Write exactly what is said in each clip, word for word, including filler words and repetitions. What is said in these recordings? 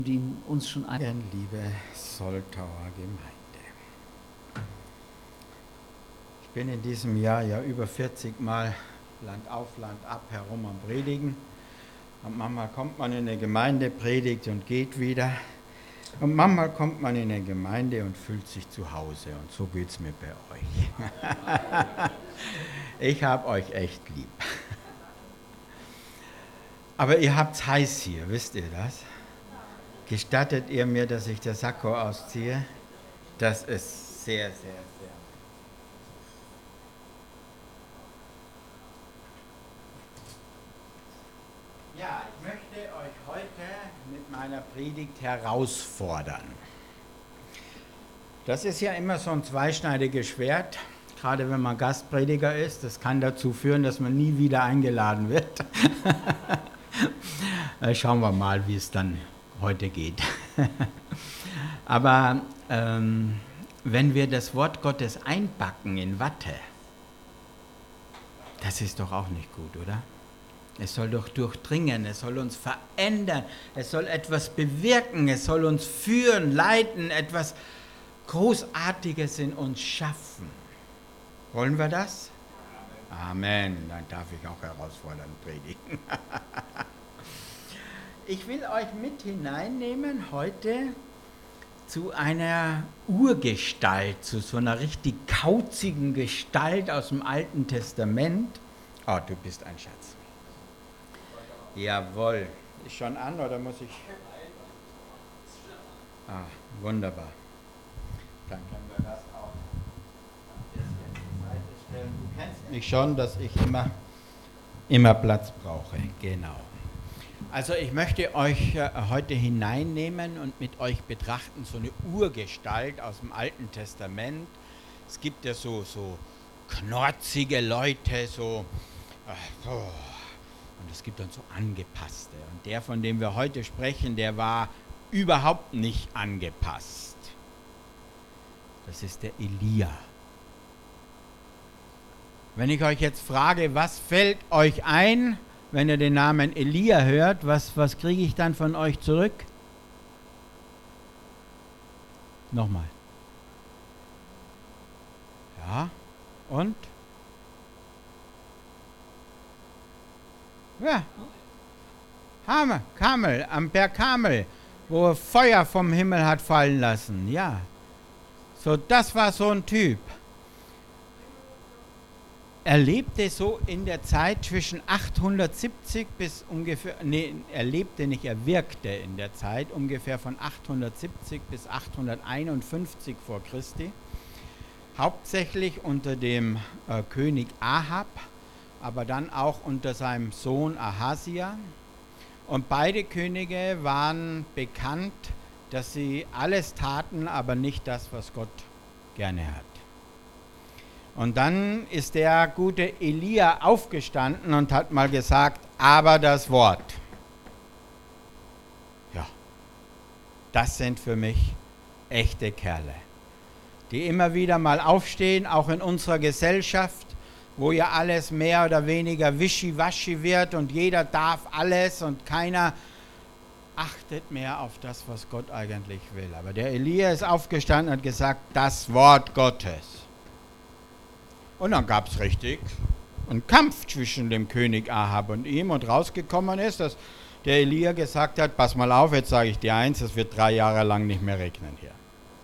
die uns schon ein. Liebe Soltauer Gemeinde. Ich bin in diesem Jahr ja über vierzig Mal Land auf, Land ab herum am Predigen. Und manchmal kommt man in eine Gemeinde, predigt und geht wieder. Und manchmal kommt man in eine Gemeinde und fühlt sich zu Hause. Und so geht es mir bei euch. Ich habe euch echt lieb. Aber ihr habt's heiß hier, wisst ihr das? Gestattet ihr mir, dass ich den Sakko ausziehe? Das ist sehr, sehr, sehr. Ja, ich möchte euch heute mit meiner Predigt herausfordern. Das ist ja immer so ein zweischneidiges Schwert, gerade wenn man Gastprediger ist. Das kann dazu führen, dass man nie wieder eingeladen wird. Schauen wir mal, wie es dann heute geht. Aber ähm, wenn wir das Wort Gottes einpacken in Watte, das ist doch auch nicht gut, oder? Es soll doch durchdringen, es soll uns verändern, es soll etwas bewirken, es soll uns führen, leiten, etwas Großartiges in uns schaffen. Wollen wir das? Amen. Dann darf ich auch herausfordernd predigen. Ich will euch mit hineinnehmen heute zu einer Urgestalt, zu so einer richtig kauzigen Gestalt aus dem Alten Testament. Oh, du bist ein Schatz. Jawohl. Ist schon an oder muss ich? Ah, wunderbar. Dann können wir das auch ein bisschen zur Seite stellen. Du kennst mich schon, dass ich immer, immer Platz brauche. Genau. Also ich möchte euch äh, heute hineinnehmen und mit euch betrachten, so eine Urgestalt aus dem Alten Testament. Es gibt ja so, so knorzige Leute, so, äh, so, und es gibt dann so angepasste. Und der, von dem wir heute sprechen, der war überhaupt nicht angepasst. Das ist der Elia. Wenn ich euch jetzt frage, was fällt euch ein, wenn ihr den Namen Elia hört, was, was kriege ich dann von euch zurück? Nochmal. Ja, und? Ja, Hamel, Kamel, am Berg Kamel, wo er Feuer vom Himmel hat fallen lassen. Ja, so das war so ein Typ. Er lebte so in der Zeit zwischen achthundertsiebzig bis ungefähr, nee, er lebte nicht, er wirkte in der Zeit ungefähr von achthundertsiebzig bis achthunderteinundfünfzig vor Christi. Hauptsächlich unter dem äh, König Ahab, aber dann auch unter seinem Sohn Ahasia. Und beide Könige waren bekannt, dass sie alles taten, aber nicht das, was Gott gerne hat. Und dann ist der gute Elia aufgestanden und hat mal gesagt, aber das Wort. Ja, das sind für mich echte Kerle, die immer wieder mal aufstehen, auch in unserer Gesellschaft, wo ja alles mehr oder weniger wischiwaschi wird und jeder darf alles und keiner achtet mehr auf das, was Gott eigentlich will. Aber der Elia ist aufgestanden und hat gesagt, das Wort Gottes. Und dann gab es richtig einen Kampf zwischen dem König Ahab und ihm und rausgekommen ist, dass der Elia gesagt hat, pass mal auf, jetzt sage ich dir eins, es wird drei Jahre lang nicht mehr regnen hier.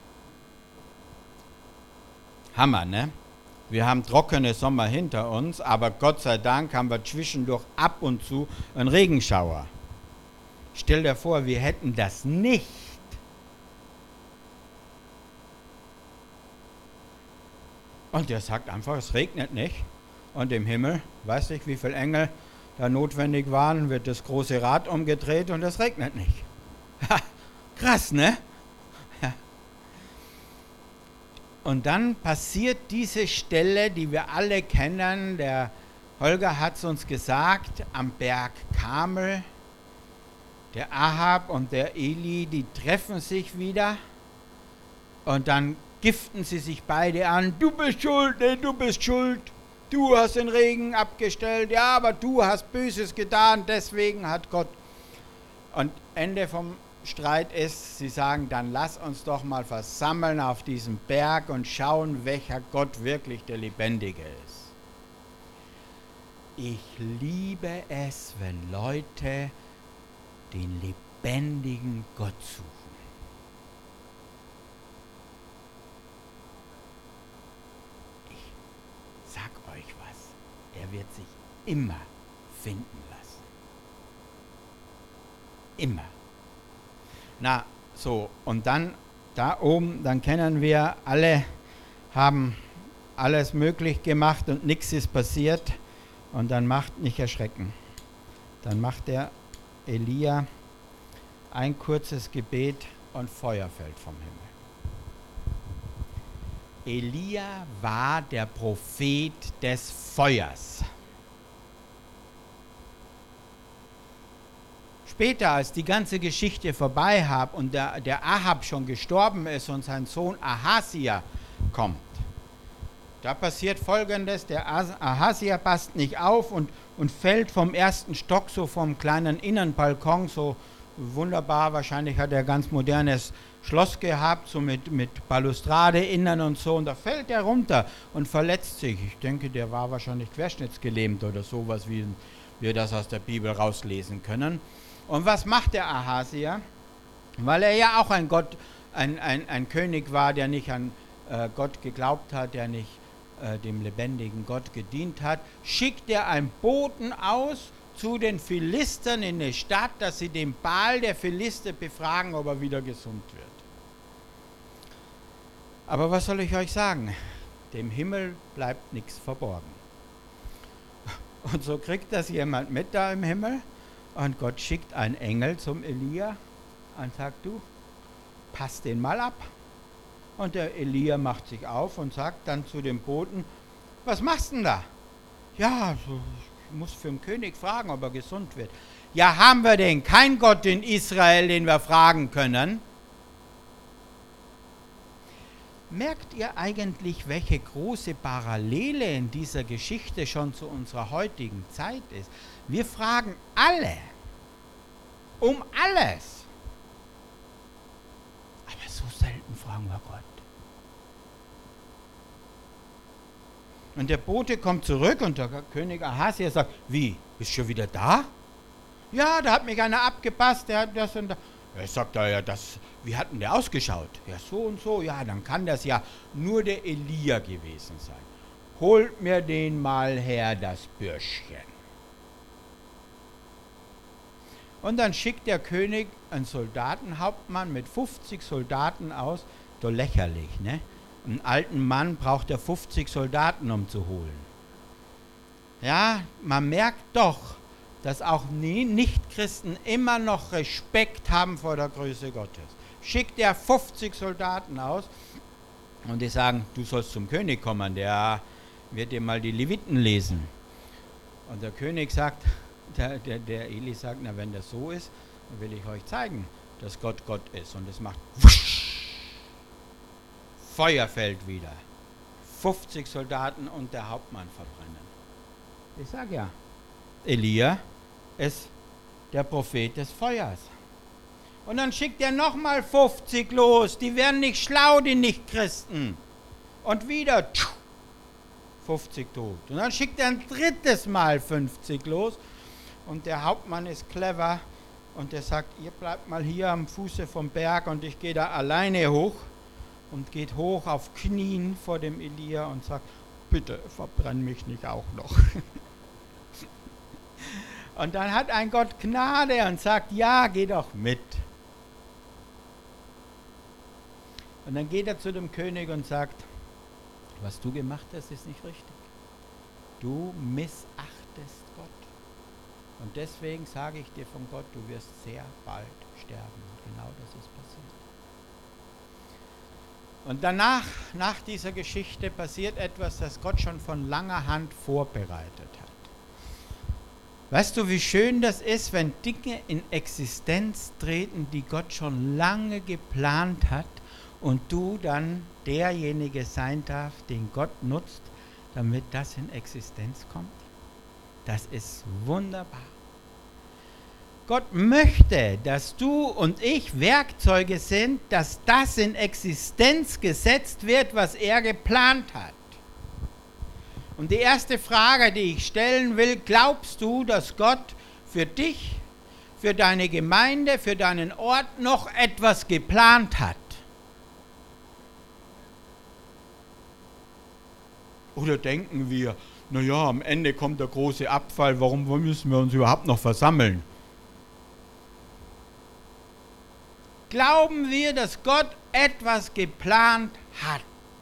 Hammer, ne? Wir haben trockene Sommer hinter uns, aber Gott sei Dank haben wir zwischendurch ab und zu einen Regenschauer. Stell dir vor, wir hätten das nicht. Und der sagt einfach, es regnet nicht. Und im Himmel, weiß ich, wie viele Engel da notwendig waren, wird das große Rad umgedreht und es regnet nicht. Ha, krass, ne? Ja. Und dann passiert diese Stelle, die wir alle kennen. Der Holger hat es uns gesagt, am Berg Kamel. Der Ahab und der Eli, die treffen sich wieder. Und dann giften sie sich beide an, du bist schuld, nee, du bist schuld, du hast den Regen abgestellt, ja, aber du hast Böses getan, deswegen hat Gott. Und Ende vom Streit ist, sie sagen, dann lass uns doch mal versammeln auf diesem Berg und schauen, welcher Gott wirklich der Lebendige ist. Ich liebe es, wenn Leute den lebendigen Gott suchen. Ich sag euch was, er wird sich immer finden lassen. Immer. Na, so, und dann da oben, dann kennen wir, alle haben alles möglich gemacht und nichts ist passiert. Und dann macht, nicht erschrecken, dann macht der Elia ein kurzes Gebet und Feuer fällt vom Himmel. Elia war der Prophet des Feuers. Später, als die ganze Geschichte vorbei hat und der, der Ahab schon gestorben ist und sein Sohn Ahasia kommt, da passiert Folgendes, der Ahasia passt nicht auf und, und fällt vom ersten Stock, so vom kleinen Innenbalkon, so wunderbar, wahrscheinlich hat er ein ganz modernes Schloss gehabt, so mit, mit Balustrade innen und so, und da fällt er runter und verletzt sich. Ich denke, der war wahrscheinlich querschnittsgelähmt oder sowas, wie wir das aus der Bibel rauslesen können. Und was macht der Ahasia? Weil er ja auch ein Gott, ein, ein, ein König war, der nicht an äh, Gott geglaubt hat, der nicht dem lebendigen Gott gedient hat, schickt er einen Boten aus zu den Philistern in die Stadt, dass sie den Baal der Philister befragen, ob er wieder gesund wird. Aber was soll ich euch sagen? Dem Himmel bleibt nichts verborgen. Und so kriegt das jemand mit da im Himmel und Gott schickt einen Engel zum Elia und sagt, du, pass den mal ab. Und der Elia macht sich auf und sagt dann zu dem Boten, was machst du denn da? Ja, ich muss für den König fragen, ob er gesund wird. Ja, haben wir denn keinen Gott in Israel, den wir fragen können? Merkt ihr eigentlich, welche große Parallele in dieser Geschichte schon zu unserer heutigen Zeit ist? Wir fragen alle um alles. Aber so selten fragen wir Gott. Und der Bote kommt zurück und der König Ahasia sagt, wie, bist du schon wieder da? Ja, da hat mich einer abgepasst, der hat das und das. Er sagt, ja, das, wie hat denn der ausgeschaut? Ja, so und so, ja, dann kann das ja nur der Elia gewesen sein. Holt mir den mal her, das Bürschchen. Und dann schickt der König einen Soldatenhauptmann mit fünfzig Soldaten aus, doch lächerlich, ne? Einen alten Mann braucht er fünfzig Soldaten, um zu holen. Ja, man merkt doch, dass auch Nichtchristen immer noch Respekt haben vor der Größe Gottes. Schickt er fünfzig Soldaten aus und die sagen, du sollst zum König kommen, der wird dir mal die Leviten lesen. Und der König sagt, der, der, der Eli sagt, na wenn das so ist, dann will ich euch zeigen, dass Gott Gott ist. Und es macht wusch, Feuer fällt wieder. fünfzig Soldaten und der Hauptmann verbrennen. Ich sage ja, Elia ist der Prophet des Feuers. Und dann schickt er nochmal fünfzig los. Die werden nicht schlau, die Nichtchristen. Und wieder fünfzig tot. Und dann schickt er ein drittes Mal fünfzig los. Und der Hauptmann ist clever. Und der sagt, ihr bleibt mal hier am Fuße vom Berg und ich gehe da alleine hoch. Und geht hoch auf Knien vor dem Elia und sagt, bitte verbrenn mich nicht auch noch. Und dann hat ein Gott Gnade und sagt, ja, geh doch mit. Und dann geht er zu dem König und sagt, was du gemacht hast, ist nicht richtig. Du missachtest Gott. Und deswegen sage ich dir von Gott, du wirst sehr bald sterben. Und genau das ist passiert. Und danach, nach dieser Geschichte, passiert etwas, das Gott schon von langer Hand vorbereitet hat. Weißt du, wie schön das ist, wenn Dinge in Existenz treten, die Gott schon lange geplant hat und du dann derjenige sein darfst, den Gott nutzt, damit das in Existenz kommt? Das ist wunderbar. Gott möchte, dass du und ich Werkzeuge sind, dass das in Existenz gesetzt wird, was er geplant hat. Und die erste Frage, die ich stellen will, glaubst du, dass Gott für dich, für deine Gemeinde, für deinen Ort noch etwas geplant hat? Oder denken wir, naja, am Ende kommt der große Abfall, warum müssen wir uns überhaupt noch versammeln? Glauben wir, dass Gott etwas geplant hat?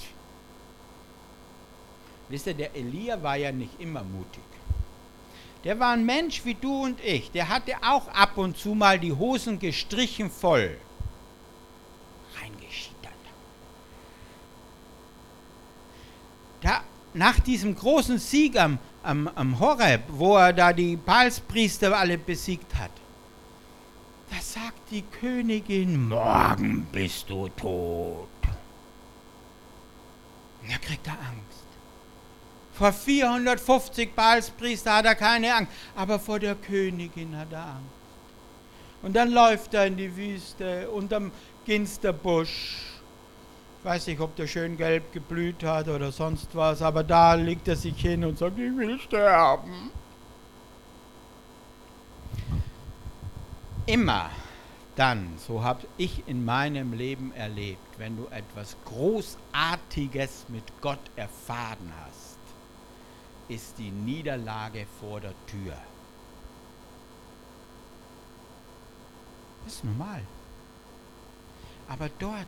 Wisst ihr, der Elia war ja nicht immer mutig. Der war ein Mensch wie du und ich. Der hatte auch ab und zu mal die Hosen gestrichen voll. Reingeschittert. Da, nach diesem großen Sieg am, am, am Horeb, wo er da die Baalspriester alle besiegt hat, da sagt die Königin, morgen bist du tot. Und da kriegt er Angst. Vor vierhundertfünfzig Baalspriester hat er keine Angst, aber vor der Königin hat er Angst. Und dann läuft er in die Wüste, unterm Ginsterbusch. Ich weiß nicht, ob der schön gelb geblüht hat oder sonst was, aber da legt er sich hin und sagt, ich will sterben. Immer dann, so habe ich in meinem Leben erlebt, wenn du etwas Großartiges mit Gott erfahren hast, ist die Niederlage vor der Tür. Das ist normal. Aber dort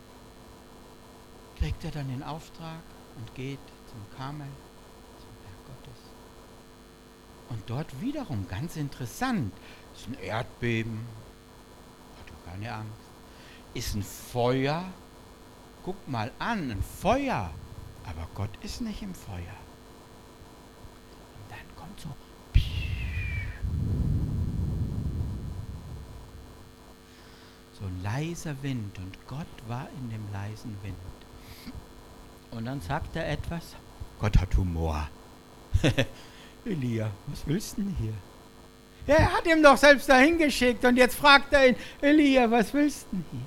kriegt er dann den Auftrag und geht zum Karmel, zum Berg Gottes. Und dort wiederum, ganz interessant, ist ein Erdbeben, hat er keine Angst, ist ein Feuer, guck mal an, ein Feuer, aber Gott ist nicht im Feuer. Und dann kommt so, so ein leiser Wind und Gott war in dem leisen Wind. Und dann sagt er etwas, Gott hat Humor. Elia, was willst du denn hier? Ja, er hat ihm doch selbst dahin geschickt und jetzt fragt er ihn, Elia, was willst du denn hier?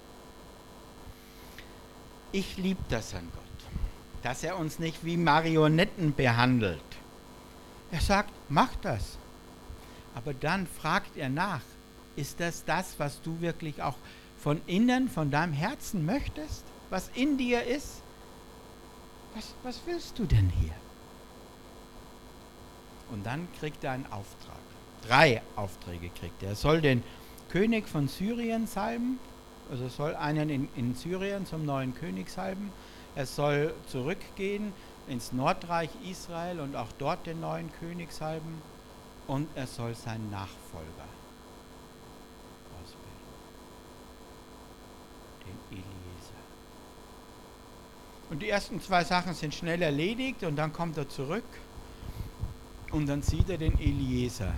Ich liebe das an Gott, dass er uns nicht wie Marionetten behandelt. Er sagt, mach das. Aber dann fragt er nach, ist das das, was du wirklich auch von innen, von deinem Herzen möchtest? Was in dir ist? Was, was willst du denn hier? Und dann kriegt er einen Auftrag. Drei Aufträge kriegt er. Er soll den König von Syrien salben, also soll einen in, in Syrien zum neuen König salben. Er soll zurückgehen ins Nordreich Israel und auch dort den neuen König salben. Und er soll seinen Nachfolger ausbilden, den Eliezer. Und die ersten zwei Sachen sind schnell erledigt und dann kommt er zurück und dann sieht er den Eliezer.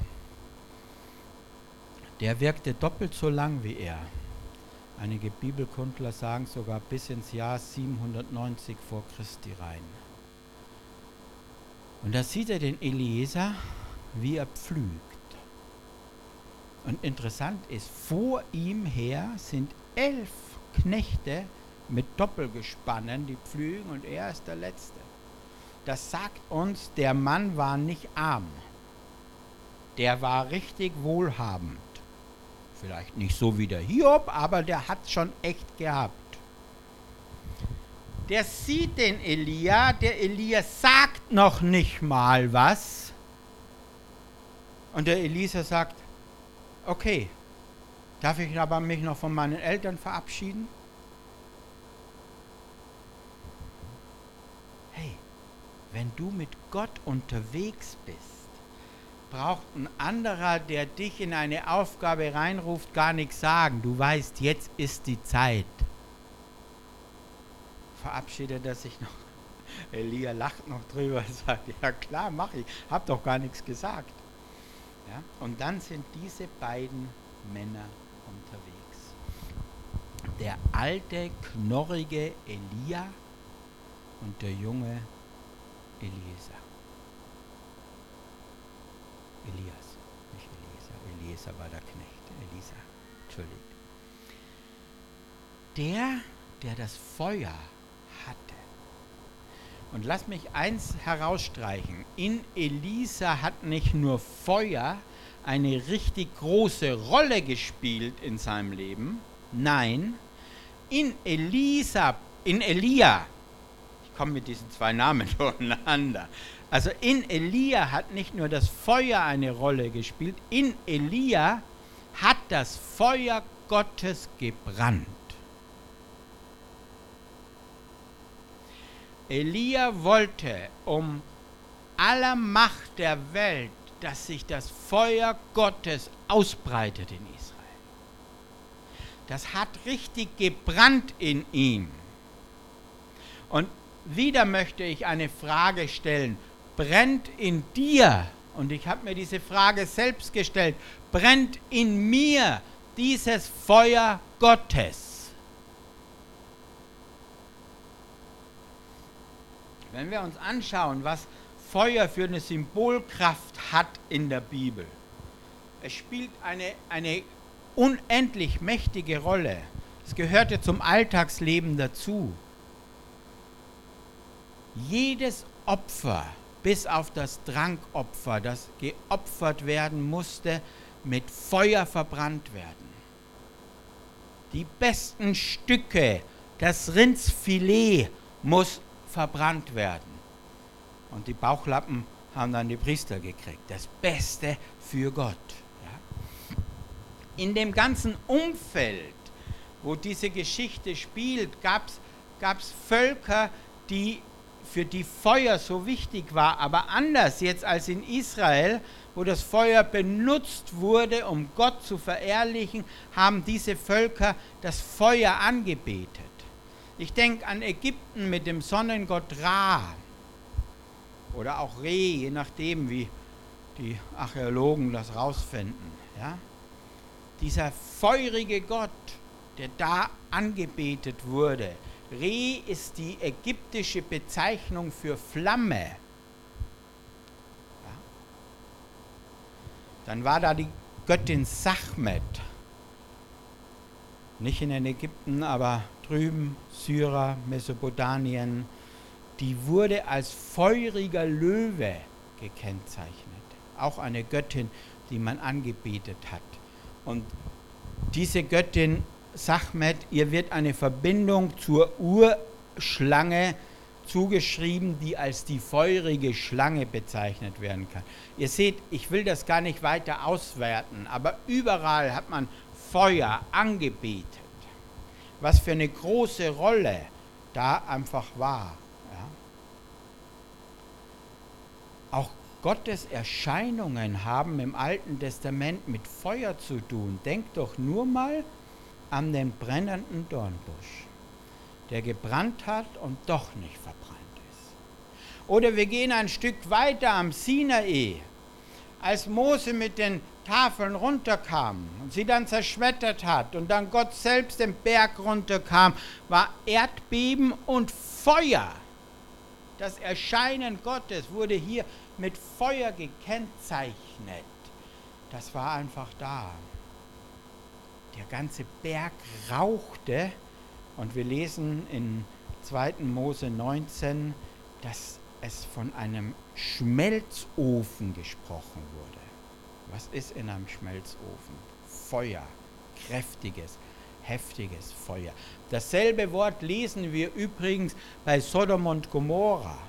Der wirkte doppelt so lang wie er. Einige Bibelkundler sagen sogar bis ins Jahr siebenhundertneunzig vor Christi rein. Und da sieht er den Eliezer, wie er pflügt. Und interessant ist, vor ihm her sind elf Knechte mit Doppelgespannen, die pflügen, und er ist der Letzte. Das sagt uns, der Mann war nicht arm. Der war richtig wohlhabend. Vielleicht nicht so wie der Hiob, aber der hat schon echt gehabt. Der sieht den Elia, der Elia sagt noch nicht mal was. Und der Eliezer sagt, okay, darf ich aber mich noch von meinen Eltern verabschieden? Hey, wenn du mit Gott unterwegs bist, braucht ein anderer, der dich in eine Aufgabe reinruft, gar nichts sagen. Du weißt, jetzt ist die Zeit. Verabschiedet er sich noch. Elia lacht noch drüber und sagt, ja klar, mach ich. Hab doch gar nichts gesagt. Ja? Und dann sind diese beiden Männer unterwegs. Der alte, knorrige Elia und der junge Eliezer. Elias, nicht Eliezer, Eliezer war der Knecht, Elisa, entschuldigt. Der, der das Feuer hatte. Und lass mich eins herausstreichen. In Elisa hat nicht nur Feuer eine richtig große Rolle gespielt in seinem Leben. Nein, in Elisa, in Elia, ich komme mit diesen zwei Namen durcheinander. Also in Elia hat nicht nur das Feuer eine Rolle gespielt, in Elia hat das Feuer Gottes gebrannt. Elia wollte um aller Macht der Welt, dass sich das Feuer Gottes ausbreitet in Israel. Das hat richtig gebrannt in ihm. Und wieder möchte ich eine Frage stellen. Brennt in dir, und ich habe mir diese Frage selbst gestellt, brennt in mir dieses Feuer Gottes? Wenn wir uns anschauen, was Feuer für eine Symbolkraft hat in der Bibel, es spielt eine, eine unendlich mächtige Rolle. Es gehörte zum Alltagsleben dazu. Jedes Opfer, bis auf das Trankopfer, das geopfert werden musste, mit Feuer verbrannt werden. Die besten Stücke, das Rindsfilet muss verbrannt werden. Und die Bauchlappen haben dann die Priester gekriegt. Das Beste für Gott. Ja? In dem ganzen Umfeld, wo diese Geschichte spielt, gab es Völker, die, für die Feuer so wichtig war, aber anders jetzt als in Israel, wo das Feuer benutzt wurde, um Gott zu verherrlichen, haben diese Völker das Feuer angebetet. Ich denke an Ägypten mit dem Sonnengott Ra oder auch Re, je nachdem, wie die Archäologen das rausfinden. Ja? Dieser feurige Gott, der da angebetet wurde. Re ist die ägyptische Bezeichnung für Flamme. Ja? Dann war da die Göttin Sachmet. Nicht in den Ägypten, aber drüben, Syrer, Mesopotamien, die wurde als feuriger Löwe gekennzeichnet. Auch eine Göttin, die man angebetet hat. Und diese Göttin Sachmet, ihr wird eine Verbindung zur Urschlange zugeschrieben, die als die feurige Schlange bezeichnet werden kann. Ihr seht, ich will das gar nicht weiter auswerten, aber überall hat man Feuer angebetet. Was für eine große Rolle da einfach war. Ja. Auch Gottes Erscheinungen haben im Alten Testament mit Feuer zu tun. Denkt doch nur mal an den brennenden Dornbusch, der gebrannt hat und doch nicht verbrannt ist. Oder wir gehen ein Stück weiter am Sinai, als Mose mit den Tafeln runterkam und sie dann zerschmettert hat und dann Gott selbst den Berg runterkam, war Erdbeben und Feuer. Das Erscheinen Gottes wurde hier mit Feuer gekennzeichnet. Das war einfach da. Der ganze Berg rauchte und wir lesen in zweiten Mose neunzehn, dass es von einem Schmelzofen gesprochen wurde. Was ist in einem Schmelzofen? Feuer, kräftiges, heftiges Feuer. Dasselbe Wort lesen wir übrigens bei Sodom und Gomorra.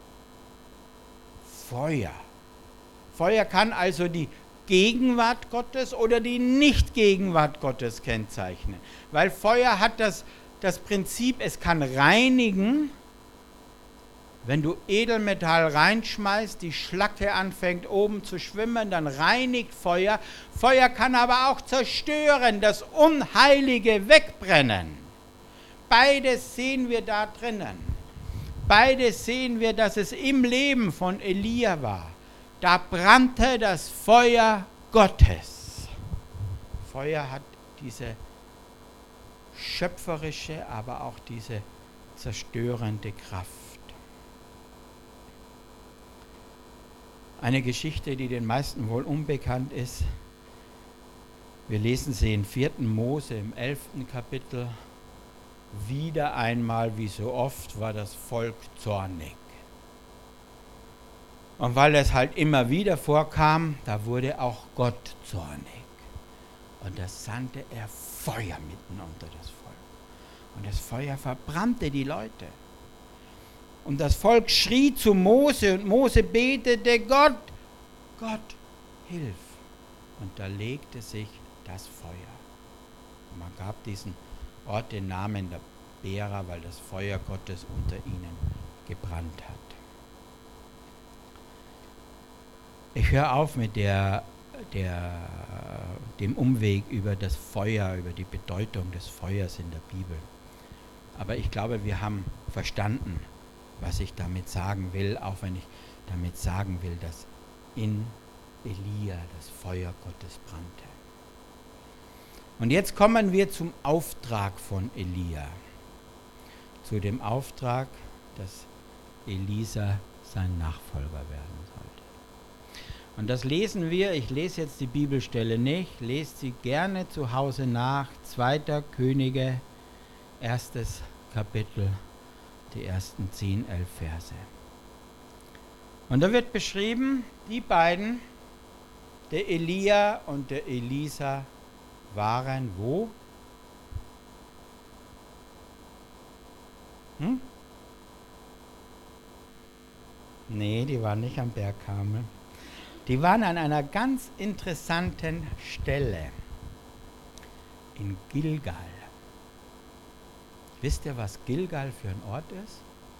Feuer. Feuer kann also die Gegenwart Gottes oder die Nicht-Gegenwart Gottes kennzeichnen. Weil Feuer hat das, das Prinzip, es kann reinigen. Wenn du Edelmetall reinschmeißt, die Schlacke anfängt oben zu schwimmen, dann reinigt Feuer. Feuer kann aber auch zerstören, das Unheilige wegbrennen. Beides sehen wir da drinnen. Beides sehen wir, dass es im Leben von Elia war. Da brannte das Feuer Gottes. Feuer hat diese schöpferische, aber auch diese zerstörende Kraft. Eine Geschichte, die den meisten wohl unbekannt ist. Wir lesen sie in vierten Mose im elften Kapitel. Wieder einmal, wie so oft, war das Volk zornig. Und weil es halt immer wieder vorkam, da wurde auch Gott zornig. Und da sandte er Feuer mitten unter das Volk. Und das Feuer verbrannte die Leute. Und das Volk schrie zu Mose und Mose betete, Gott, Gott, hilf. Und da legte sich das Feuer. Und man gab diesen Ort den Namen der Bera, weil das Feuer Gottes unter ihnen gebrannt hat. Ich höre auf mit der, der, dem Umweg über das Feuer, über die Bedeutung des Feuers in der Bibel. Aber ich glaube, wir haben verstanden, was ich damit sagen will, auch wenn ich damit sagen will, dass in Elia das Feuer Gottes brannte. Und jetzt kommen wir zum Auftrag von Elia. Zu dem Auftrag, dass Elisa sein Nachfolger werden sollte. Und das lesen wir, ich lese jetzt die Bibelstelle nicht, lest sie gerne zu Hause nach, zweiter Könige, erstes Kapitel, die ersten zehn, elf Verse. Und da wird beschrieben, die beiden, der Elia und der Elisa, waren wo? Hm? Nee, die waren nicht am Berg Karmel. Die waren an einer ganz interessanten Stelle in Gilgal. Wisst ihr, was Gilgal für ein Ort ist?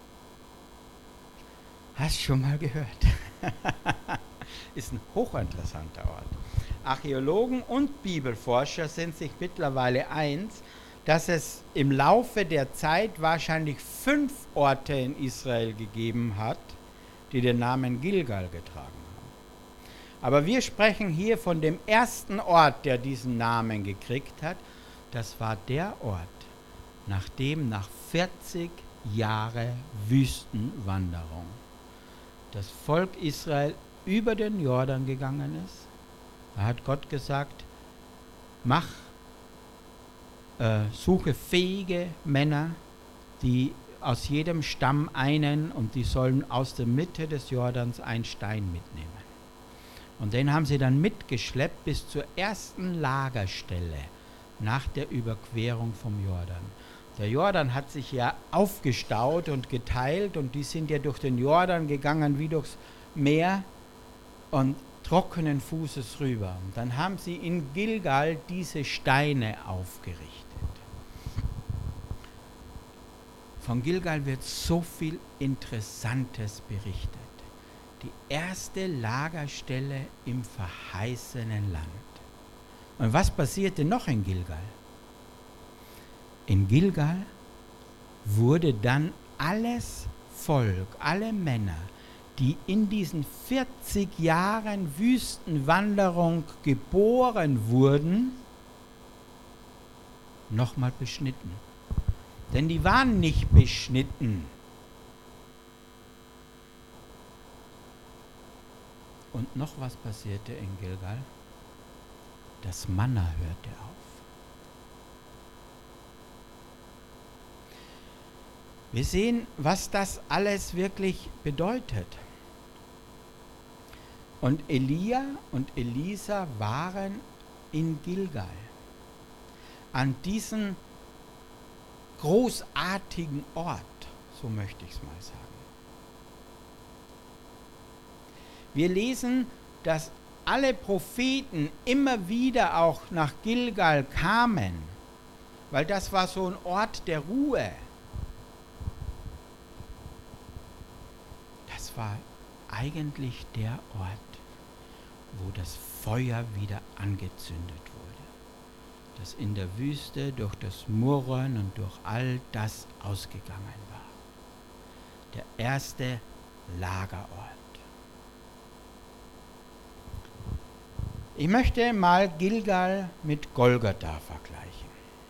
Hast schon mal gehört. Ist ein hochinteressanter Ort. Archäologen und Bibelforscher sind sich mittlerweile eins, dass es im Laufe der Zeit wahrscheinlich fünf Orte in Israel gegeben hat, die den Namen Gilgal getragen haben. Aber wir sprechen hier von dem ersten Ort, der diesen Namen gekriegt hat. Das war der Ort, nachdem nach vierzig Jahren Wüstenwanderung das Volk Israel über den Jordan gegangen ist. Da hat Gott gesagt, mach, äh, suche fähige Männer, die aus jedem Stamm einen, und die sollen aus der Mitte des Jordans einen Stein mitnehmen. Und den haben sie dann mitgeschleppt bis zur ersten Lagerstelle nach der Überquerung vom Jordan. Der Jordan hat sich ja aufgestaut und geteilt und die sind ja durch den Jordan gegangen wie durchs Meer und trockenen Fußes rüber. Und dann haben sie in Gilgal diese Steine aufgerichtet. Von Gilgal wird so viel Interessantes berichtet. Die erste Lagerstelle im verheißenen Land. Und was passierte noch in Gilgal? In Gilgal wurde dann alles Volk, alle Männer, die in diesen vierzig Jahren Wüstenwanderung geboren wurden, nochmal beschnitten. Denn die waren nicht beschnitten. Und noch was passierte in Gilgal? Das Manna hörte auf. Wir sehen, was das alles wirklich bedeutet. Und Elia und Elisa waren in Gilgal, an diesem großartigen Ort, so möchte ich es mal sagen. Wir lesen, dass alle Propheten immer wieder auch nach Gilgal kamen, weil das war so ein Ort der Ruhe. Das war eigentlich der Ort, wo das Feuer wieder angezündet wurde, das in der Wüste durch das Murren und durch all das ausgegangen war. Der erste Lagerort. Ich möchte mal Gilgal mit Golgatha vergleichen.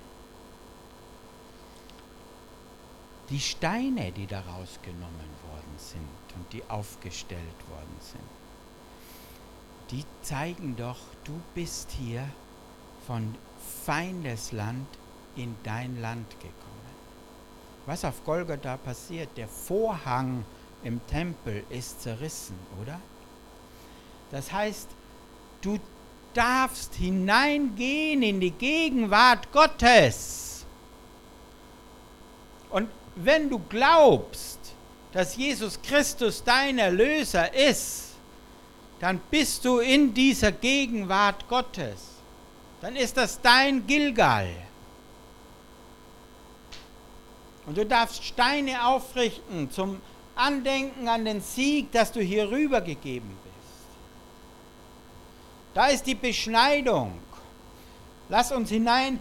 Die Steine, die da rausgenommen worden sind und die aufgestellt worden sind, die zeigen doch, du bist hier von Feindesland in dein Land gekommen. Was auf Golgatha passiert, der Vorhang im Tempel ist zerrissen, oder? Das heißt, du darfst hineingehen in die Gegenwart Gottes. Und wenn du glaubst, dass Jesus Christus dein Erlöser ist, dann bist du in dieser Gegenwart Gottes. Dann ist das dein Gilgal. Und du darfst Steine aufrichten zum Andenken an den Sieg, dass du hier rübergegeben bist. Da ist die Beschneidung. Lass uns hinein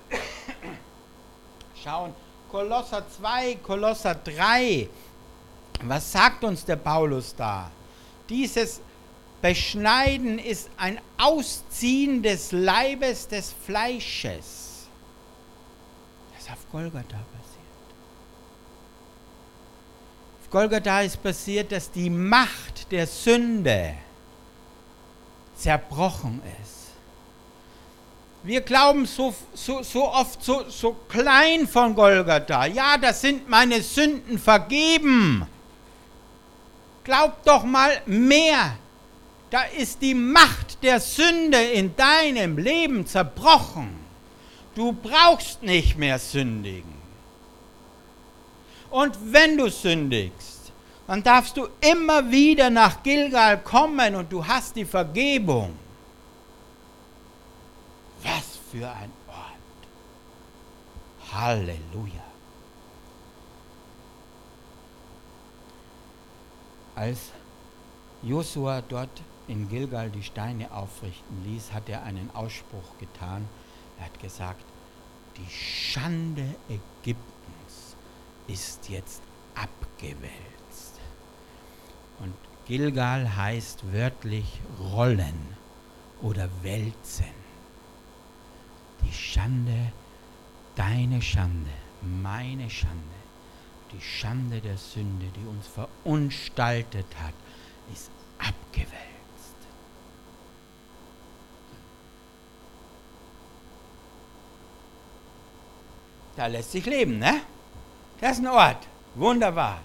schauen. Kolosser zwei, Kolosser drei. Was sagt uns der Paulus da? Dieses Beschneiden ist ein Ausziehen des Leibes des Fleisches. Das ist auf Golgatha passiert. Auf Golgatha ist passiert, dass die Macht der Sünde zerbrochen ist. Wir glauben so, so, so oft so, so klein von Golgatha. Ja, das sind meine Sünden vergeben. Glaub doch mal mehr. Da ist die Macht der Sünde in deinem Leben zerbrochen. Du brauchst nicht mehr sündigen. Und wenn du sündigst, dann darfst du immer wieder nach Gilgal kommen und du hast die Vergebung. Was für ein Ort. Halleluja. Als Josua dort in Gilgal die Steine aufrichten ließ, hat er einen Ausspruch getan. Er hat gesagt, die Schande Ägyptens ist jetzt abgewälzt. Und Gilgal heißt wörtlich rollen oder wälzen. Die Schande, deine Schande, meine Schande, die Schande der Sünde, die uns verunstaltet hat, ist abgewälzt. Da lässt sich leben, ne? Das ist ein Ort. Wunderbar.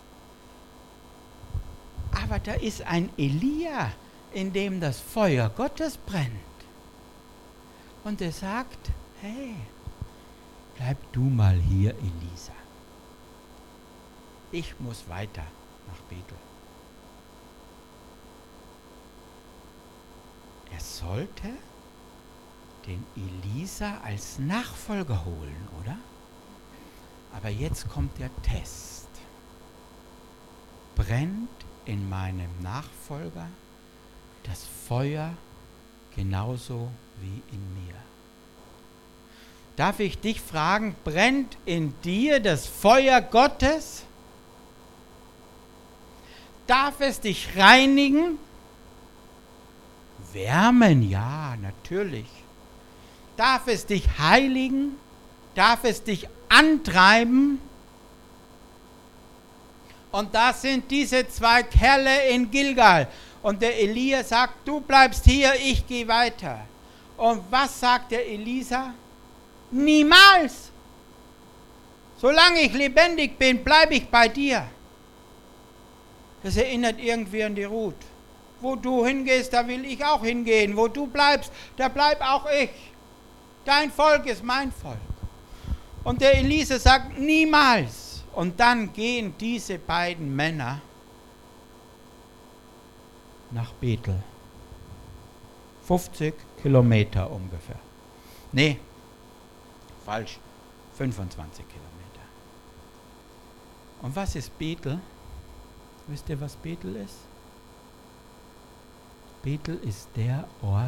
Aber da ist ein Elia, in dem das Feuer Gottes brennt. Und er sagt, hey, bleib du mal hier, Elisa. Ich muss weiter nach Bethel. Er sollte den Elisa als Nachfolger holen, oder? Aber jetzt kommt der Test. Brennt in meinem Nachfolger das Feuer genauso wie in mir? Darf ich dich fragen, brennt in dir das Feuer Gottes? Darf es dich reinigen? Wärmen, ja, natürlich. Darf es dich heiligen? Darf es dich antreiben? Und da sind diese zwei Kerle in Gilgal. Und der Elia sagt, du bleibst hier, ich gehe weiter. Und was sagt der Elisa? Niemals! Solange ich lebendig bin, bleibe ich bei dir. Das erinnert irgendwie an die Ruth. Wo du hingehst, da will ich auch hingehen. Wo du bleibst, da bleib auch ich. Dein Volk ist mein Volk. Und der Elisa sagt, niemals. Und dann gehen diese beiden Männer nach Bethel. fünfzig Kilometer ungefähr. Nee, falsch. fünfundzwanzig Kilometer. Und was ist Bethel? Wisst ihr, was Bethel ist? Bethel ist der Ort,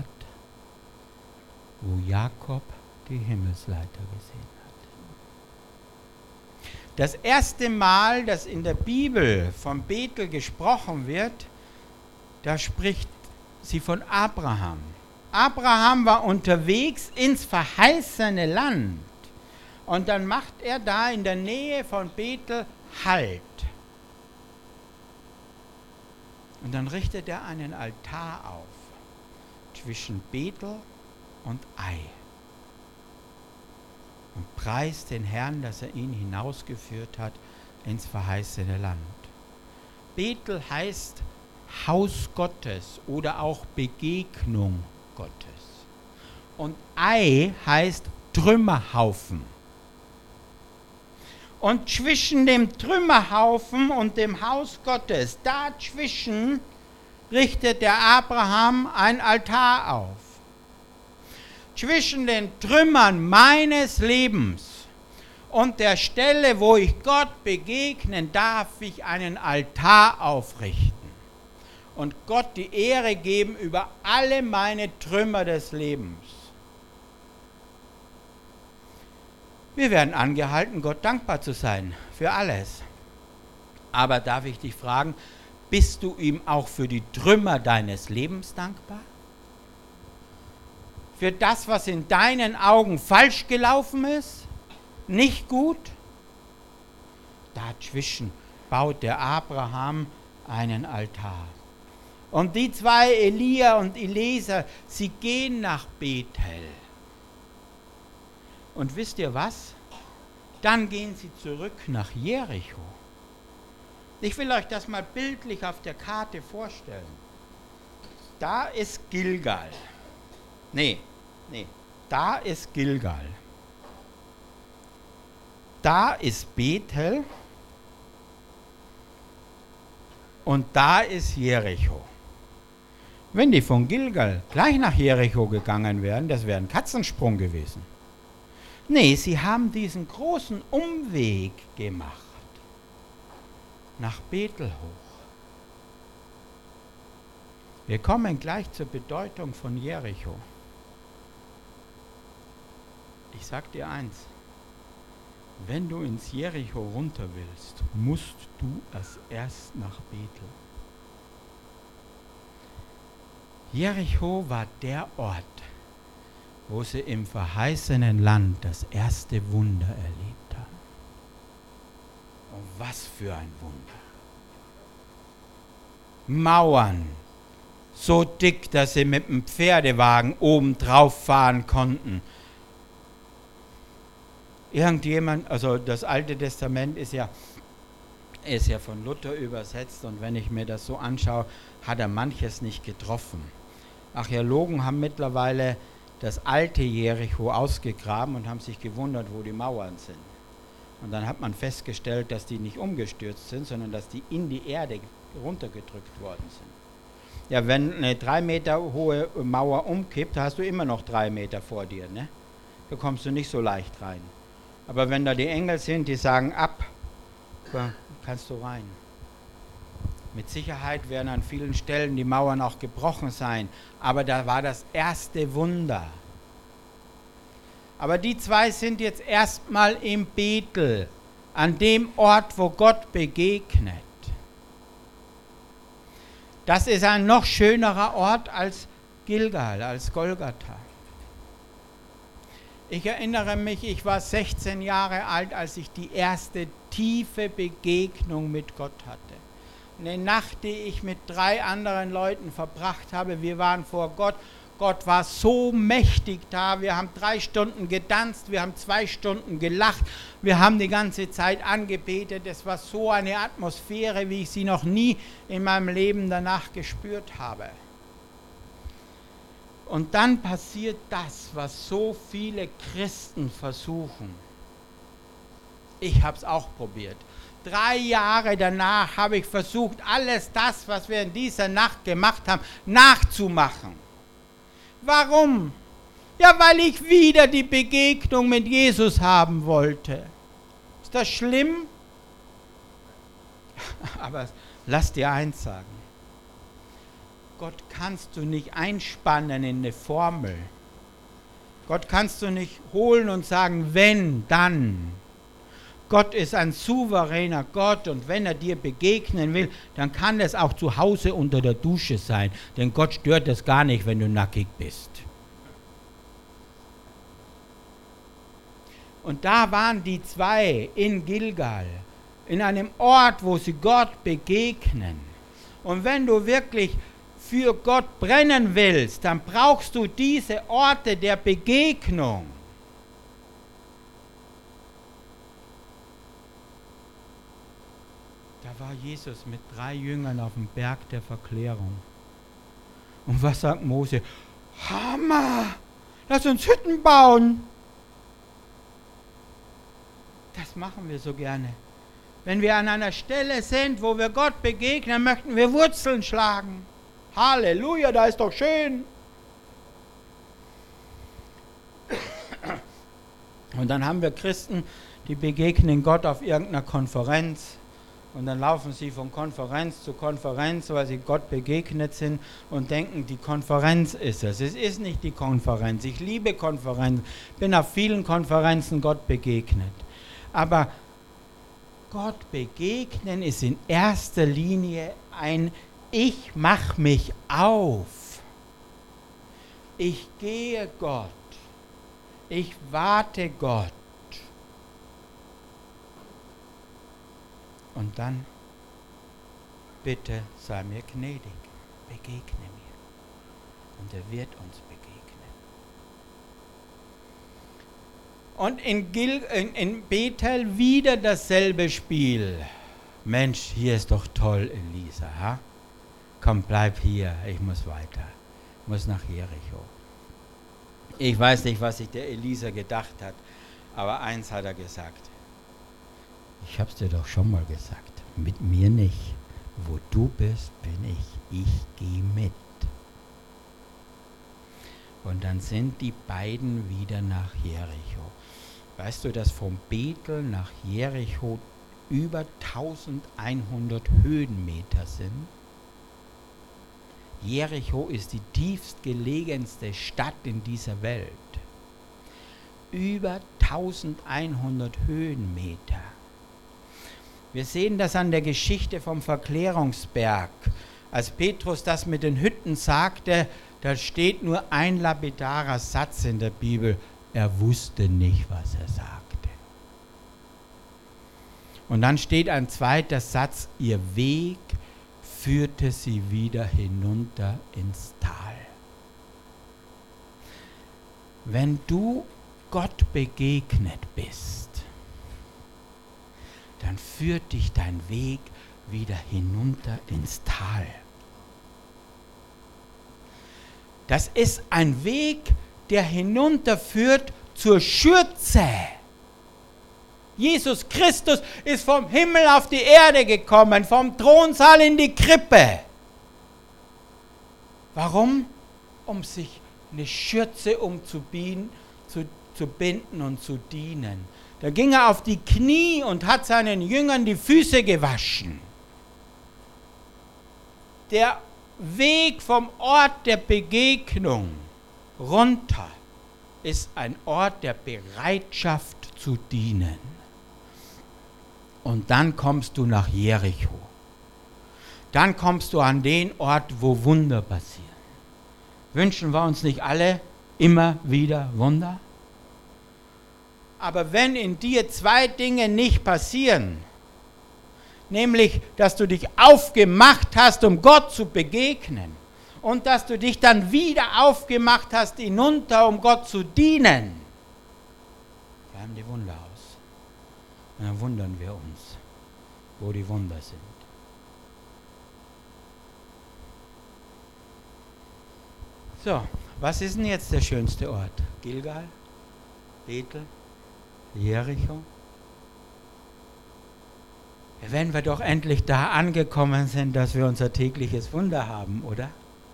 wo Jakob die Himmelsleiter gesehen hat. Das erste Mal, dass in der Bibel von Bethel gesprochen wird, da spricht sie von Abraham. Abraham war unterwegs ins verheißene Land und dann macht er da in der Nähe von Bethel Halt. Und dann richtet er einen Altar auf zwischen Bethel und Ai. und preist den Herrn, dass er ihn hinausgeführt hat ins verheißene Land. Bethel heißt Haus Gottes oder auch Begegnung Gottes. Und Ai heißt Trümmerhaufen. Und zwischen dem Trümmerhaufen und dem Haus Gottes, dazwischen richtet der Abraham ein Altar auf. Zwischen den Trümmern meines Lebens und der Stelle, wo ich Gott begegnen darf, ich einen Altar aufrichten und Gott die Ehre geben über alle meine Trümmer des Lebens. Wir werden angehalten, Gott dankbar zu sein für alles. Aber darf ich dich fragen, bist du ihm auch für die Trümmer deines Lebens dankbar? Für das, was in deinen Augen falsch gelaufen ist? Nicht gut? Dazwischen baut der Abraham einen Altar. Und die zwei, Elia und Eliezer, sie gehen nach Bethel. Und wisst ihr was? Dann gehen sie zurück nach Jericho. Ich will euch das mal bildlich auf der Karte vorstellen. Da ist Gilgal. Nee, nee, da ist Gilgal. Da ist Bethel. Und da ist Jericho. Wenn die von Gilgal gleich nach Jericho gegangen wären, das wäre ein Katzensprung gewesen. Nee, sie haben diesen großen Umweg gemacht. Nach Bethel hoch. Wir kommen gleich zur Bedeutung von Jericho. Ich sag dir eins, wenn du ins Jericho runter willst, musst du es erst nach Bethel. Jericho war der Ort, wo sie im verheißenen Land das erste Wunder erlebt haben. Und was für ein Wunder. Mauern, so dick, dass sie mit dem Pferdewagen oben drauf fahren konnten. Irgendjemand, also das Alte Testament ist ja, ist ja von Luther übersetzt und wenn ich mir das so anschaue, hat er manches nicht getroffen. Archäologen haben mittlerweile das alte Jericho ausgegraben und haben sich gewundert, wo die Mauern sind. Und dann hat man festgestellt, dass die nicht umgestürzt sind, sondern dass die in die Erde runtergedrückt worden sind. Ja, wenn eine drei Meter hohe Mauer umkippt, hast du immer noch drei Meter vor dir, ne? Da kommst du nicht so leicht rein. Aber wenn da die Engel sind, die sagen ab, da kannst du rein. Mit Sicherheit werden an vielen Stellen die Mauern auch gebrochen sein, aber da war das erste Wunder. Aber die zwei sind jetzt erstmal im Bethel, an dem Ort, wo Gott begegnet. Das ist ein noch schönerer Ort als Gilgal, als Golgatha. Ich erinnere mich, ich war sechzehn Jahre alt, als ich die erste tiefe Begegnung mit Gott hatte. Eine Nacht, die ich mit drei anderen Leuten verbracht habe. Wir waren vor Gott. Gott war so mächtig da. Wir haben drei Stunden getanzt, wir haben zwei Stunden gelacht, wir haben die ganze Zeit angebetet. Es war so eine Atmosphäre, wie ich sie noch nie in meinem Leben danach gespürt habe. Und dann passiert das, was so viele Christen versuchen. Ich habe es auch probiert. Drei Jahre danach habe ich versucht, alles das, was wir in dieser Nacht gemacht haben, nachzumachen. Warum? Ja, weil ich wieder die Begegnung mit Jesus haben wollte. Ist das schlimm? Aber lass dir eins sagen. Gott kannst du nicht einspannen in eine Formel. Gott kannst du nicht holen und sagen, wenn, dann. Gott ist ein souveräner Gott und wenn er dir begegnen will, dann kann es auch zu Hause unter der Dusche sein, denn Gott stört es gar nicht, wenn du nackig bist. Und da waren die zwei in Gilgal, in einem Ort, wo sie Gott begegnen. Und wenn du wirklich für Gott brennen willst, dann brauchst du diese Orte der Begegnung. Da war Jesus mit drei Jüngern auf dem Berg der Verklärung. Und was sagt Mose? Hammer! Lass uns Hütten bauen! Das machen wir so gerne. Wenn wir an einer Stelle sind, wo wir Gott begegnen, möchten wir Wurzeln schlagen. Halleluja, da ist doch schön. Und dann haben wir Christen, die begegnen Gott auf irgendeiner Konferenz. Und dann laufen sie von Konferenz zu Konferenz, weil sie Gott begegnet sind und denken, die Konferenz ist es. Es ist nicht die Konferenz. Ich liebe Konferenzen, bin auf vielen Konferenzen Gott begegnet. Aber Gott begegnen ist in erster Linie ein Ich mach mich auf. Ich gehe Gott. Ich warte Gott. Und dann, bitte sei mir gnädig, begegne mir. Und er wird uns begegnen. Und in, Gil, in, in Bethel wieder dasselbe Spiel. Mensch, hier ist doch toll, Elisa. Ha? Komm, bleib hier, ich muss weiter. Ich muss nach Jericho. Ich weiß nicht, was sich der Elisa gedacht hat, aber eins hat er gesagt. Ich hab's dir doch schon mal gesagt. Mit mir nicht. Wo du bist, bin ich. Ich gehe mit. Und dann sind die beiden wieder nach Jericho. Weißt du, dass von Bethel nach Jericho über eintausendeinhundert Höhenmeter sind? Jericho ist die tiefstgelegenste Stadt in dieser Welt. Über eintausendeinhundert Höhenmeter. Wir sehen das an der Geschichte vom Verklärungsberg. Als Petrus das mit den Hütten sagte, da steht nur ein lapidarer Satz in der Bibel. Er wusste nicht, was er sagte. Und dann steht ein zweiter Satz, ihr Weg führte sie wieder hinunter ins Tal. Wenn du Gott begegnet bist, dann führt dich dein Weg wieder hinunter ins Tal. Das ist ein Weg, der hinunterführt zur Schürze. Jesus Christus ist vom Himmel auf die Erde gekommen, vom Thronsaal in die Krippe. Warum? Um sich eine Schürze umzubinden, zu, zu binden und zu dienen. Da ging er auf die Knie und hat seinen Jüngern die Füße gewaschen. Der Weg vom Ort der Begegnung runter ist ein Ort der Bereitschaft zu dienen. Und dann kommst du nach Jericho. Dann kommst du an den Ort, wo Wunder passieren. Wünschen wir uns nicht alle immer wieder Wunder? Aber wenn in dir zwei Dinge nicht passieren, nämlich, dass du dich aufgemacht hast, um Gott zu begegnen und dass du dich dann wieder aufgemacht hast, hinunter, um Gott zu dienen, bleiben die Wunder aus. Und dann wundern wir uns, wo die Wunder sind. So, was ist denn jetzt der schönste Ort? Gilgal? Bethel? Jericho? Wenn wir doch endlich da angekommen sind, dass wir unser tägliches Wunder haben, oder?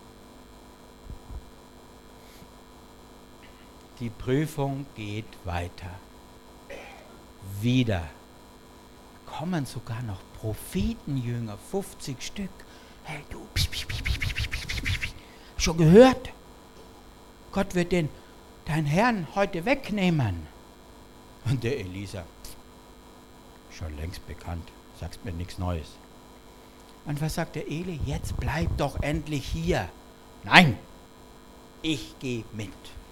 Die Prüfung geht weiter. Wieder kommen sogar noch Prophetenjünger, fünfzig Stück. Hey du, psch, psch, psch, psch, psch, psch, psch, psch. Schon gehört? Gott wird den, deinen Herrn heute wegnehmen. Und der Elisa, schon längst bekannt, sagst mir nichts Neues. Und was sagt der Eli? Jetzt bleib doch endlich hier. Nein, ich gehe mit.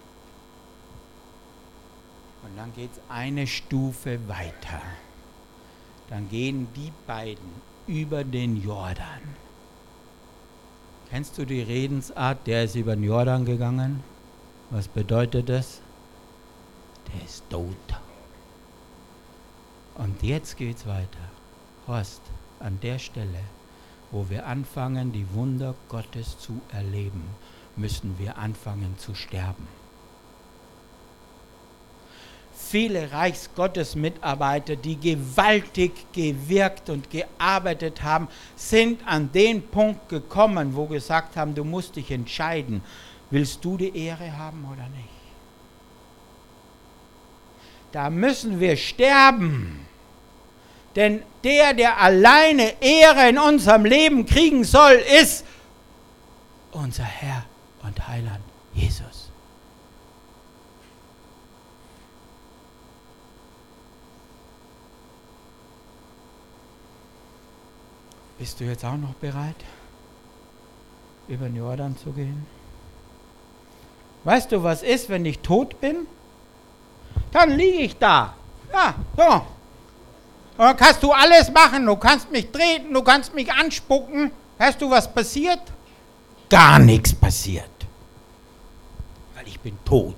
Und dann geht es eine Stufe weiter. Dann gehen die beiden über den Jordan. Kennst du die Redensart, der ist über den Jordan gegangen? Was bedeutet das? Der ist tot. Und jetzt geht's weiter. Horst, an der Stelle, wo wir anfangen, die Wunder Gottes zu erleben, müssen wir anfangen zu sterben. Viele Reichsgottesmitarbeiter, die gewaltig gewirkt und gearbeitet haben, sind an den Punkt gekommen, wo gesagt haben, du musst dich entscheiden, willst du die Ehre haben oder nicht? Da müssen wir sterben. Denn der, der alleine Ehre in unserem Leben kriegen soll, ist unser Herr und Heiland Jesus. Bist du jetzt auch noch bereit, über den Jordan zu gehen? Weißt du, was ist, wenn ich tot bin? Dann liege ich da. Ja, so. Und dann kannst du alles machen. Du kannst mich treten, du kannst mich anspucken. Weißt du, was passiert? Gar nichts passiert. Weil ich bin tot.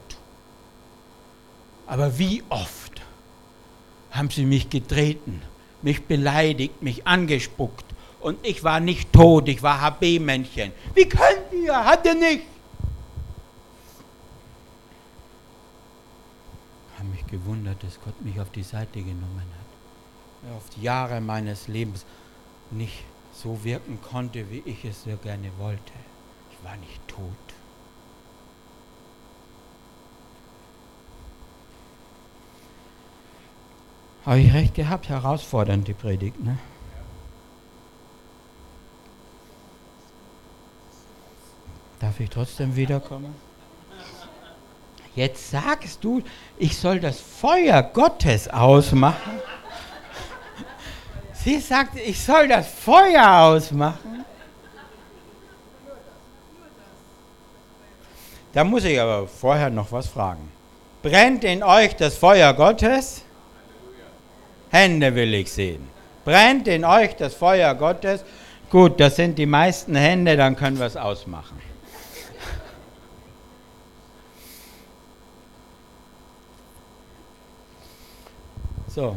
Aber wie oft haben sie mich getreten, mich beleidigt, mich angespuckt. Und ich war nicht tot, ich war H B-Männchen. Wie könnt ihr? Hat ihr nicht? Ich habe mich gewundert, dass Gott mich auf die Seite genommen hat. Er auf die Jahre meines Lebens nicht so wirken konnte, wie ich es so gerne wollte. Ich war nicht tot. Habe ich recht gehabt? Herausfordernd die Predigt, ne? Darf ich trotzdem wiederkommen? Jetzt sagst du, ich soll das Feuer Gottes ausmachen. Sie sagt, ich soll das Feuer ausmachen. Da muss ich aber vorher noch was fragen. Brennt in euch das Feuer Gottes? Hände will ich sehen. Brennt in euch das Feuer Gottes? Gut, das sind die meisten Hände, dann können wir es ausmachen. So,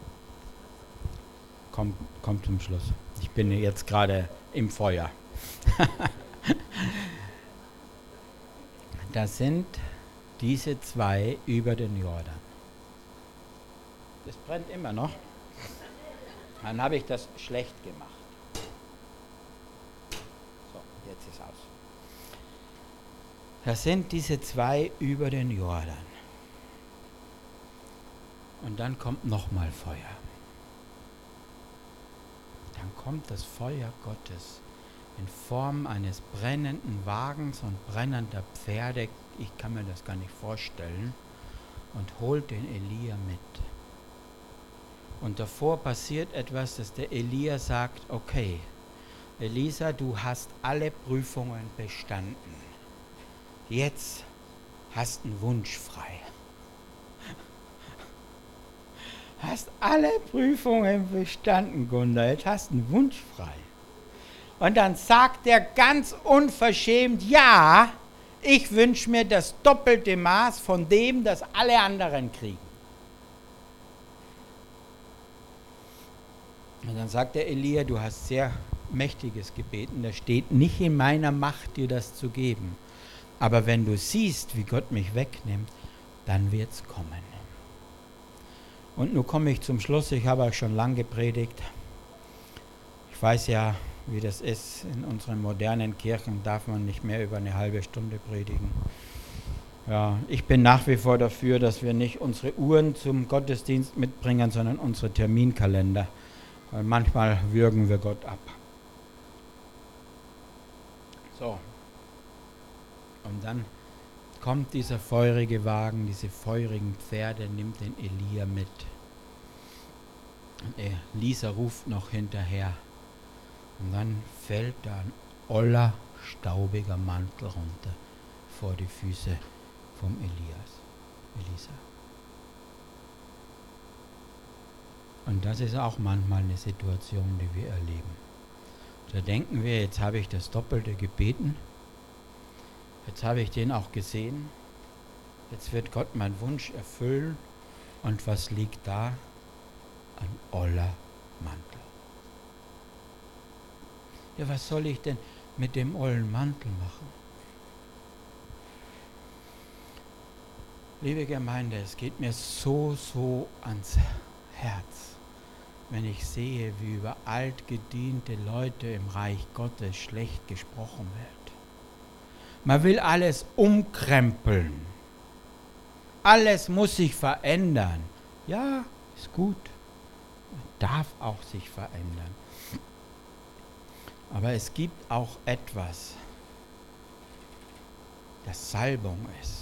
kommt, kommt zum Schluss. Ich bin jetzt gerade im Feuer. Das sind diese zwei über den Jordan. Das brennt immer noch. Dann habe ich das schlecht gemacht. So, jetzt ist aus. Das sind diese zwei über den Jordan. Und dann kommt nochmal Feuer. Dann kommt das Feuer Gottes in Form eines brennenden Wagens und brennender Pferde. Ich kann mir das gar nicht vorstellen. Und holt den Elia mit. Und davor passiert etwas, dass der Elia sagt, okay, Elisa, du hast alle Prüfungen bestanden. Jetzt hast einen Wunsch frei. Hast alle Prüfungen bestanden, Gunda, jetzt hast einen Wunsch frei. Und dann sagt er ganz unverschämt, ja, ich wünsche mir das doppelte Maß von dem, das alle anderen kriegen. Und dann sagt der Elia, du hast sehr Mächtiges gebeten, das steht nicht in meiner Macht, dir das zu geben. Aber wenn du siehst, wie Gott mich wegnimmt, dann wird es kommen. Und nun komme ich zum Schluss, ich habe auch schon lange gepredigt. Ich weiß ja, wie das ist, in unseren modernen Kirchen darf man nicht mehr über eine halbe Stunde predigen. Ja, ich bin nach wie vor dafür, dass wir nicht unsere Uhren zum Gottesdienst mitbringen, sondern unsere Terminkalender. Weil manchmal würgen wir Gott ab. So. Und dann kommt dieser feurige Wagen, diese feurigen Pferde, nimmt den Elia mit. Und Elisa ruft noch hinterher. Und dann fällt da ein oller, staubiger Mantel runter vor die Füße vom Elias, Elisa. Und das ist auch manchmal eine Situation, die wir erleben. Da denken wir, jetzt habe ich das Doppelte gebeten. Jetzt habe ich den auch gesehen. Jetzt wird Gott meinen Wunsch erfüllen. Und was liegt da? Ein oller Mantel. Ja, was soll ich denn mit dem ollen Mantel machen? Liebe Gemeinde, es geht mir so, so ans Herz, wenn ich sehe, wie über altgediente Leute im Reich Gottes schlecht gesprochen wird. Man will alles umkrempeln. Alles muss sich verändern. Ja, ist gut. Man darf auch sich verändern. Aber es gibt auch etwas, das Salbung ist.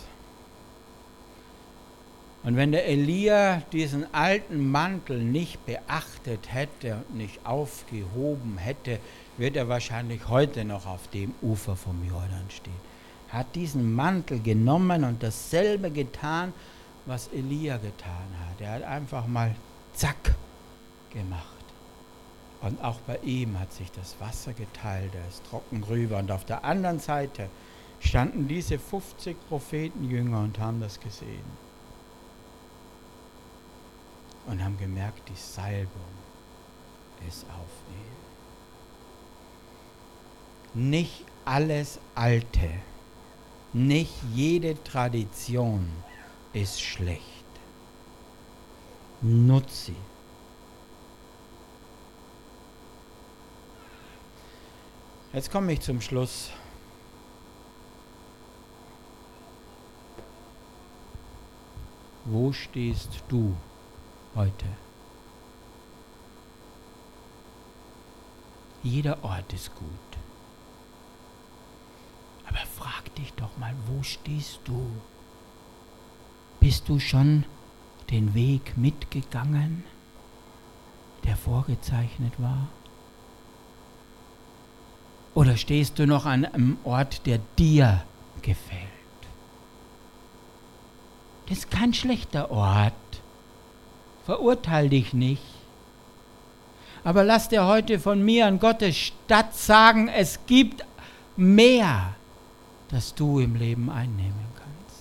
Und wenn der Elia diesen alten Mantel nicht beachtet hätte und nicht aufgehoben hätte, wird er wahrscheinlich heute noch auf dem Ufer vom Jordan stehen. Er hat diesen Mantel genommen und dasselbe getan, was Elia getan hat. Er hat einfach mal zack gemacht. Und auch bei ihm hat sich das Wasser geteilt, er ist trocken rüber. Und auf der anderen Seite standen diese fünfzig Prophetenjünger und haben das gesehen. Und haben gemerkt, die Salbung ist auf ihm. Nicht alles Alte, nicht jede Tradition ist schlecht. Nutze sie. Jetzt komme ich zum Schluss. Wo stehst du heute? Jeder Ort ist gut. Aber frag dich doch mal, wo stehst du? Bist du schon den Weg mitgegangen, der vorgezeichnet war? Oder stehst du noch an einem Ort, der dir gefällt? Das ist kein schlechter Ort. Verurteil dich nicht. Aber lass dir heute von mir an Gottes Stadt sagen, es gibt mehr, das du im Leben einnehmen kannst.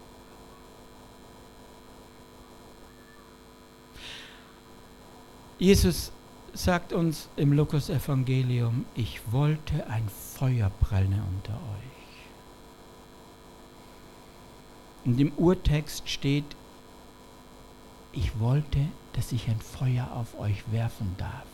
Jesus sagt uns im Lukas-Evangelium, ich wollte ein Feuer brennen unter euch. Und im Urtext steht, ich wollte, dass ich ein Feuer auf euch werfen darf.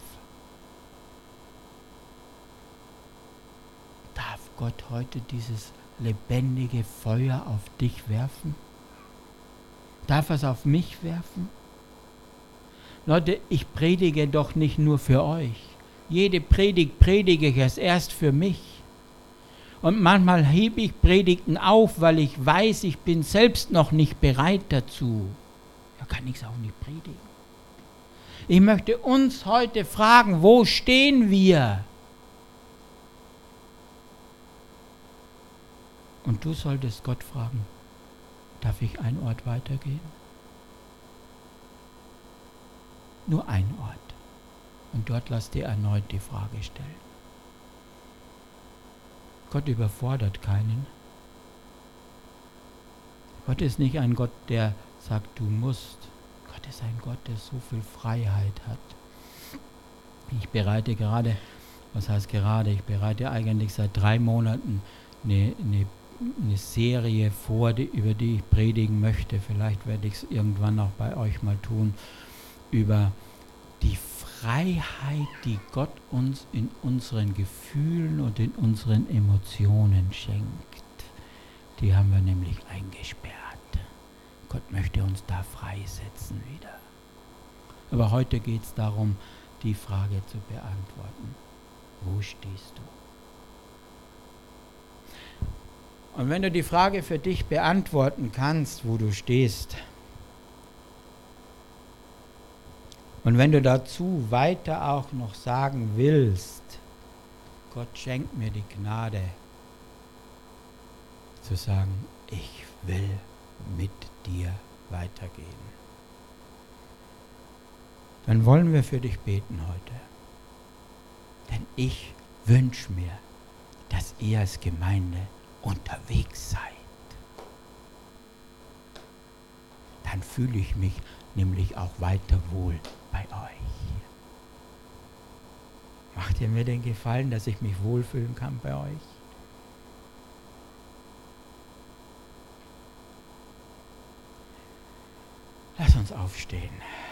Darf Gott heute dieses lebendige Feuer auf dich werfen? Darf er es auf mich werfen? Leute, ich predige doch nicht nur für euch. Jede Predigt predige ich erst erst für mich. Und manchmal hebe ich Predigten auf, weil ich weiß, ich bin selbst noch nicht bereit dazu. Da kann ich es auch nicht predigen. Ich möchte uns heute fragen, wo stehen wir? Und du solltest Gott fragen, darf ich einen Ort weitergehen? Nur einen Ort. Und dort lass dir erneut die Frage stellen. Gott überfordert keinen. Gott ist nicht ein Gott, der sagt, du musst. Gott ist ein Gott, der so viel Freiheit hat. Ich bereite gerade, was heißt gerade, ich bereite eigentlich seit drei Monaten eine, eine, eine Serie vor, die, über die ich predigen möchte. Vielleicht werde ich es irgendwann auch bei euch mal tun, über die Freiheit, die Gott uns in unseren Gefühlen und in unseren Emotionen schenkt. Die haben wir nämlich eingesperrt. Gott möchte uns da freisetzen wieder. Aber heute geht es darum, die Frage zu beantworten. Wo stehst du? Und wenn du die Frage für dich beantworten kannst, wo du stehst, und wenn du dazu weiter auch noch sagen willst, Gott schenkt mir die Gnade, zu sagen, ich will mit dir weitergehen, dann wollen wir für dich beten heute. Denn ich wünsche mir, dass ihr als Gemeinde unterwegs seid. Dann fühle ich mich nämlich auch weiter wohl bei euch. Macht Tat ihr mir den Gefallen, dass ich mich wohlfühlen kann bei euch? Lass uns aufstehen.